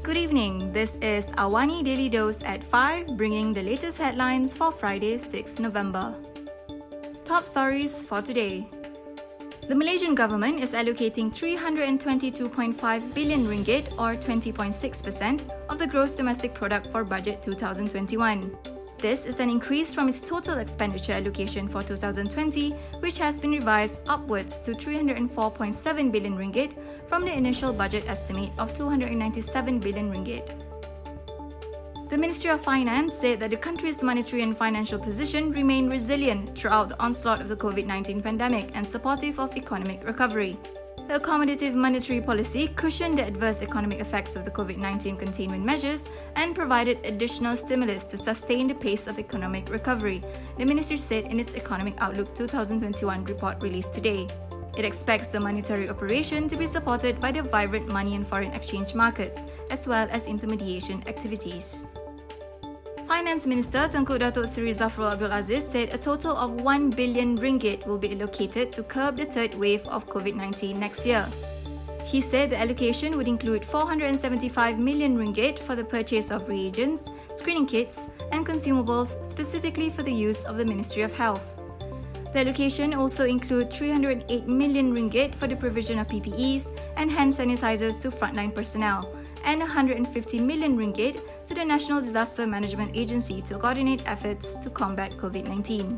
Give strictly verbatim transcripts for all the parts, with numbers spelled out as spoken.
Good evening, this is Awani Daily Dose at five, bringing the latest headlines for Friday, sixth November. Top stories for today. The Malaysian government is allocating three hundred twenty-two point five billion ringgit or twenty point six percent of the gross domestic product for budget twenty twenty-one. This is an increase from its total expenditure allocation for two thousand twenty, which has been revised upwards to three hundred four point seven billion ringgit from the initial budget estimate of two hundred ninety-seven billion ringgit. The Ministry of Finance said that the country's monetary and financial position remained resilient throughout the onslaught of the COVID nineteen pandemic and supportive of economic recovery. The accommodative monetary policy cushioned the adverse economic effects of the COVID nineteen containment measures and provided additional stimulus to sustain the pace of economic recovery, the ministry said in its Economic Outlook twenty twenty-one report released today. It expects the monetary operation to be supported by the vibrant money and foreign exchange markets, as well as intermediation activities. Finance Minister Tengku Datuk Seri Zafrul Abdul Aziz said a total of one billion ringgit will be allocated to curb the third wave of COVID nineteen next year. He said the allocation would include four hundred seventy-five million ringgit for the purchase of reagents, screening kits, and consumables specifically for the use of the Ministry of Health. The allocation also includes three hundred eight million ringgit for the provision of P P Es and hand sanitizers to frontline personnel, and one hundred fifty million ringgit to the National Disaster Management Agency to coordinate efforts to combat COVID nineteen.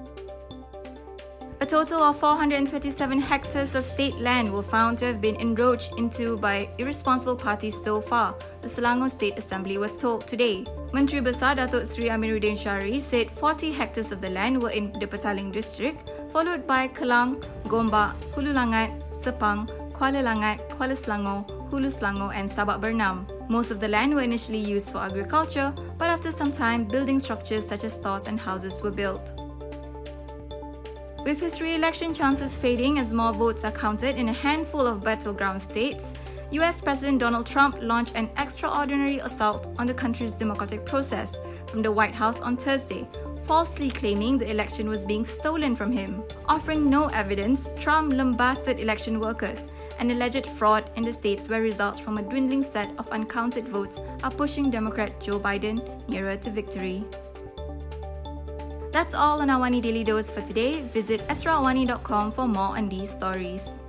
A total of four hundred twenty-seven hectares of state land were found to have been encroached into by irresponsible parties so far, the Selangor State Assembly was told today. Menteri Besar Datuk Seri Amiruddin Syari said forty hectares of the land were in the Petaling district, followed by Kelang, Gombak, Hulu Langat, Sepang, Kuala Langat, Kuala Selangor, Hulu Selangor and Sabak Bernam. Most of the land were initially used for agriculture, but after some time, building structures such as stores and houses were built. With his re-election chances fading as more votes are counted in a handful of battleground states, U S President Donald Trump launched an extraordinary assault on the country's democratic process from the White House on Thursday, falsely claiming the election was being stolen from him. Offering no evidence, Trump lambasted election workers and alleged fraud in the states where results from a dwindling set of uncounted votes are pushing Democrat Joe Biden nearer to victory. That's all on Awani Daily Dose for today. Visit astro awani dot com for more on these stories.